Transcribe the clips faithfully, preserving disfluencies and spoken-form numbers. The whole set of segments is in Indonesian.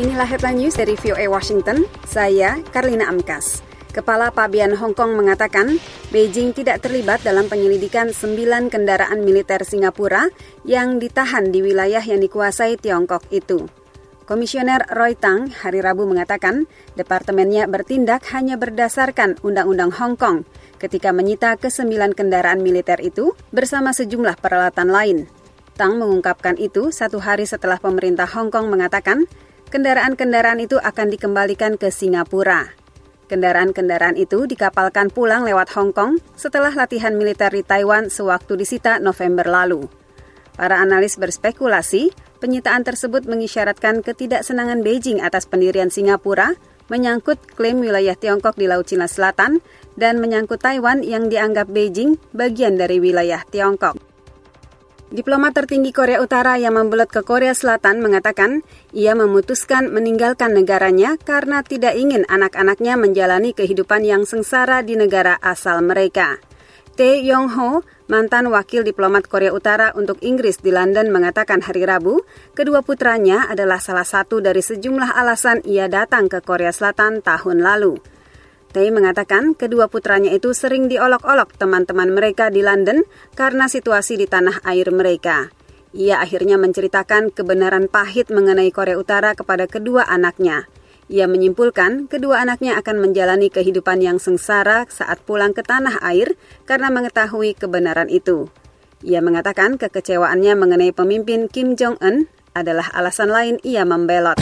Inilah headline news dari V O A Washington, saya Karlina Amkas. Kepala Pabean Hong Kong mengatakan Beijing tidak terlibat dalam penyelidikan sembilan kendaraan militer Singapura yang ditahan di wilayah yang dikuasai Tiongkok itu. Komisioner Roy Tang hari Rabu mengatakan departemennya bertindak hanya berdasarkan Undang-Undang Hong Kong ketika menyita kesembilan kendaraan militer itu bersama sejumlah peralatan lain. Tang mengungkapkan itu satu hari setelah pemerintah Hong Kong mengatakan kendaraan-kendaraan itu akan dikembalikan ke Singapura. Kendaraan-kendaraan itu dikapalkan pulang lewat Hong Kong setelah latihan militer di Taiwan sewaktu disita November lalu. Para analis berspekulasi, penyitaan tersebut mengisyaratkan ketidaksenangan Beijing atas pendirian Singapura, menyangkut klaim wilayah Tiongkok di Laut Cina Selatan, dan menyangkut Taiwan yang dianggap Beijing bagian dari wilayah Tiongkok. Diplomat tertinggi Korea Utara yang membelut ke Korea Selatan mengatakan ia memutuskan meninggalkan negaranya karena tidak ingin anak-anaknya menjalani kehidupan yang sengsara di negara asal mereka. Tae Yong-ho, mantan wakil diplomat Korea Utara untuk Inggris di London mengatakan hari Rabu, kedua putranya adalah salah satu dari sejumlah alasan ia datang ke Korea Selatan tahun lalu. Tae mengatakan kedua putranya itu sering diolok-olok teman-teman mereka di London karena situasi di tanah air mereka. Ia akhirnya menceritakan kebenaran pahit mengenai Korea Utara kepada kedua anaknya. Ia menyimpulkan kedua anaknya akan menjalani kehidupan yang sengsara saat pulang ke tanah air karena mengetahui kebenaran itu. Ia mengatakan kekecewaannya mengenai pemimpin Kim Jong-un adalah alasan lain ia membelot.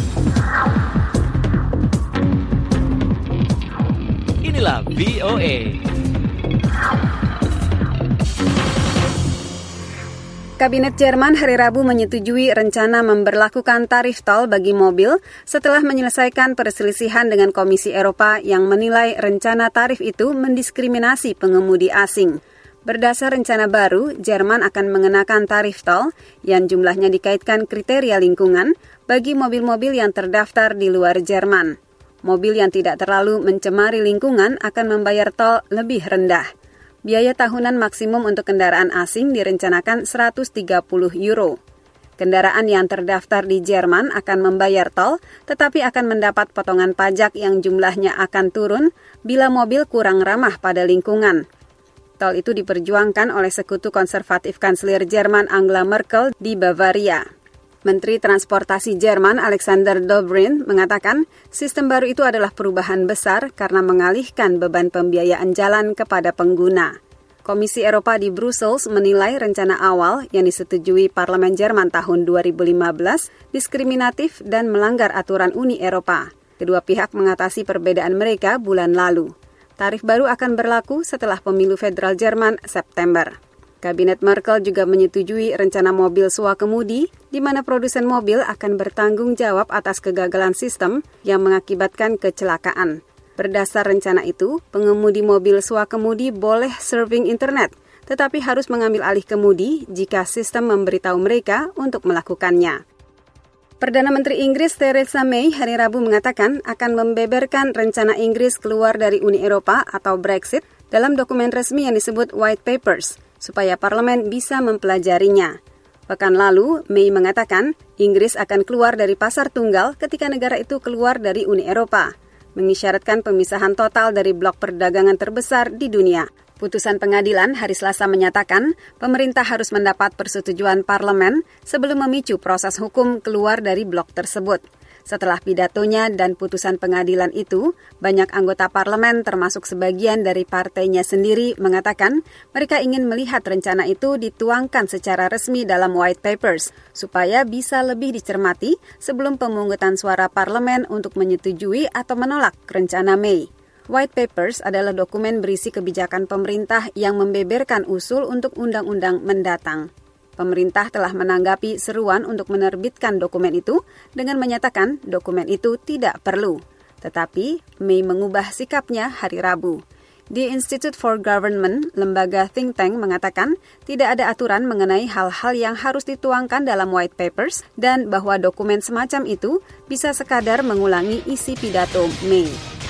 Inilah V O A. Kabinet Jerman hari Rabu menyetujui rencana memberlakukan tarif tol bagi mobil setelah menyelesaikan perselisihan dengan Komisi Eropa yang menilai rencana tarif itu mendiskriminasi pengemudi asing. Berdasar rencana baru, Jerman akan mengenakan tarif tol yang jumlahnya dikaitkan kriteria lingkungan bagi mobil-mobil yang terdaftar di luar Jerman. Mobil yang tidak terlalu mencemari lingkungan akan membayar tol lebih rendah. Biaya tahunan maksimum untuk kendaraan asing direncanakan seratus tiga puluh euro. Kendaraan yang terdaftar di Jerman akan membayar tol, tetapi akan mendapat potongan pajak yang jumlahnya akan turun bila mobil kurang ramah pada lingkungan. Tol itu diperjuangkan oleh sekutu konservatif Kanselir Jerman Angela Merkel di Bavaria. Menteri Transportasi Jerman Alexander Dobrindt mengatakan sistem baru itu adalah perubahan besar karena mengalihkan beban pembiayaan jalan kepada pengguna. Komisi Eropa di Brussels menilai rencana awal yang disetujui Parlemen Jerman tahun dua ribu lima belas diskriminatif dan melanggar aturan Uni Eropa. Kedua pihak mengatasi perbedaan mereka bulan lalu. Tarif baru akan berlaku setelah pemilu federal Jerman September. Kabinet Merkel juga menyetujui rencana mobil swakemudi, di mana produsen mobil akan bertanggung jawab atas kegagalan sistem yang mengakibatkan kecelakaan. Berdasar rencana itu, pengemudi mobil swakemudi boleh surfing internet, tetapi harus mengambil alih kemudi jika sistem memberitahu mereka untuk melakukannya. Perdana Menteri Inggris Theresa May hari Rabu mengatakan akan membeberkan rencana Inggris keluar dari Uni Eropa atau Brexit dalam dokumen resmi yang disebut White Papers, supaya parlemen bisa mempelajarinya. Pekan lalu, May mengatakan Inggris akan keluar dari pasar tunggal ketika negara itu keluar dari Uni Eropa, mengisyaratkan pemisahan total dari blok perdagangan terbesar di dunia. Putusan pengadilan hari Selasa menyatakan pemerintah harus mendapat persetujuan parlemen sebelum memicu proses hukum keluar dari blok tersebut. Setelah pidatonya dan putusan pengadilan itu, banyak anggota parlemen termasuk sebagian dari partainya sendiri mengatakan mereka ingin melihat rencana itu dituangkan secara resmi dalam White Papers supaya bisa lebih dicermati sebelum pemungutan suara parlemen untuk menyetujui atau menolak rencana May. White Papers adalah dokumen berisi kebijakan pemerintah yang membeberkan usul untuk undang-undang mendatang. Pemerintah telah menanggapi seruan untuk menerbitkan dokumen itu dengan menyatakan dokumen itu tidak perlu. Tetapi May mengubah sikapnya hari Rabu. The Institute for Government, lembaga think tank, mengatakan tidak ada aturan mengenai hal-hal yang harus dituangkan dalam White Papers dan bahwa dokumen semacam itu bisa sekadar mengulangi isi pidato May.